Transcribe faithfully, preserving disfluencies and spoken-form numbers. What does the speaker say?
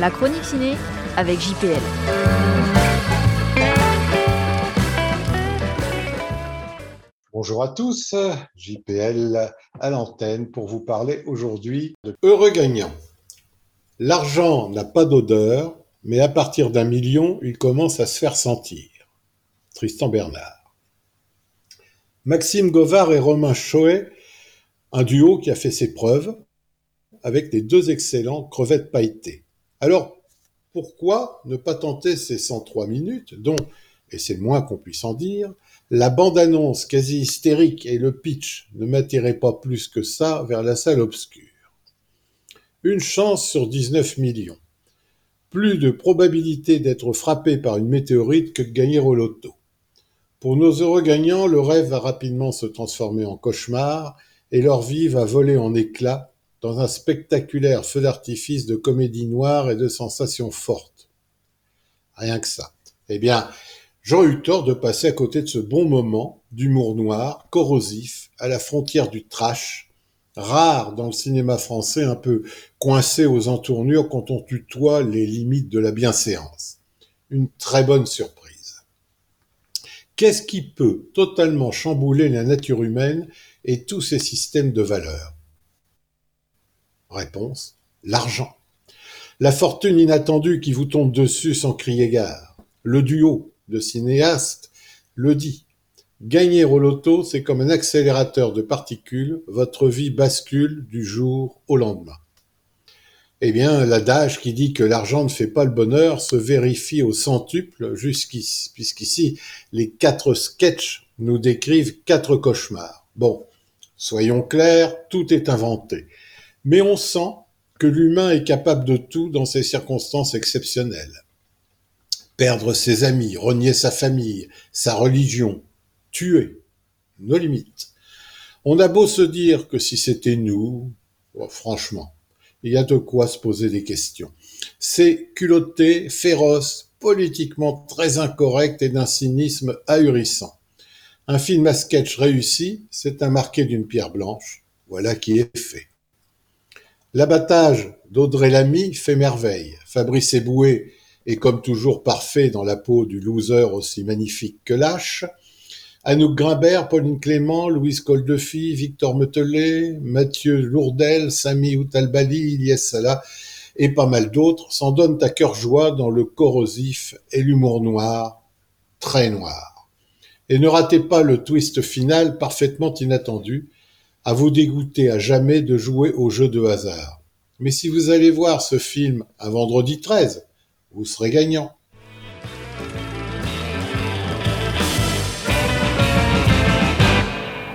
La chronique ciné avec J P L. Bonjour à tous, J P L à l'antenne pour vous parler aujourd'hui de Heureux gagnant. L'argent n'a pas d'odeur, mais à partir d'un million, il commence à se faire sentir. Tristan Bernard. Maxime Govard et Romain Choet, un duo qui a fait ses preuves avec les deux excellents crevettes pailletées. Alors, pourquoi ne pas tenter ces cent trois minutes dont, et c'est le moins qu'on puisse en dire, la bande-annonce quasi hystérique et le pitch ne m'attiraient pas plus que ça vers la salle obscure. Une chance sur dix-neuf millions. Plus de probabilité d'être frappé par une météorite que de gagner au loto. Pour nos heureux gagnants, le rêve va rapidement se transformer en cauchemar et leur vie va voler en éclats dans un spectaculaire feu d'artifice de comédie noire et de sensations fortes. Rien que ça. Eh bien, j'aurais eu tort de passer à côté de ce bon moment d'humour noir, corrosif, à la frontière du trash, rare dans le cinéma français, un peu coincé aux entournures quand on tutoie les limites de la bienséance. Une très bonne surprise. Qu'est-ce qui peut totalement chambouler la nature humaine et tous ses systèmes de valeurs ? Réponse, l'argent. La fortune inattendue qui vous tombe dessus sans crier gare. Le duo de cinéastes le dit. Gagner au loto, c'est comme un accélérateur de particules, votre vie bascule du jour au lendemain. Eh bien, l'adage qui dit que l'argent ne fait pas le bonheur se vérifie au centuple, jusqu'ici, puisqu'ici, les quatre sketchs nous décrivent quatre cauchemars. Bon, soyons clairs, tout est inventé. Mais on sent que l'humain est capable de tout dans ces circonstances exceptionnelles. Perdre ses amis, renier sa famille, sa religion, tuer, nos limites. On a beau se dire que si c'était nous, oh, franchement, il y a de quoi se poser des questions. C'est culotté, féroce, politiquement très incorrect et d'un cynisme ahurissant. Un film à sketch réussi, c'est un marqué d'une pierre blanche. Voilà qui est fait. L'abattage d'Audrey Lamy fait merveille. Fabrice Eboué est comme toujours parfait dans la peau du loser aussi magnifique que lâche. Anouk Grimbert, Pauline Clément, Louise Koldefy, Victor Metelet, Mathieu Lourdel, Sami Outalbali, Ilyes Salah et pas mal d'autres s'en donnent à cœur joie dans le corrosif et l'humour noir, très noir. Et ne ratez pas le twist final parfaitement inattendu, à vous dégoûter à jamais de jouer au jeu de hasard. Mais si vous allez voir ce film un vendredi treize, vous serez gagnant.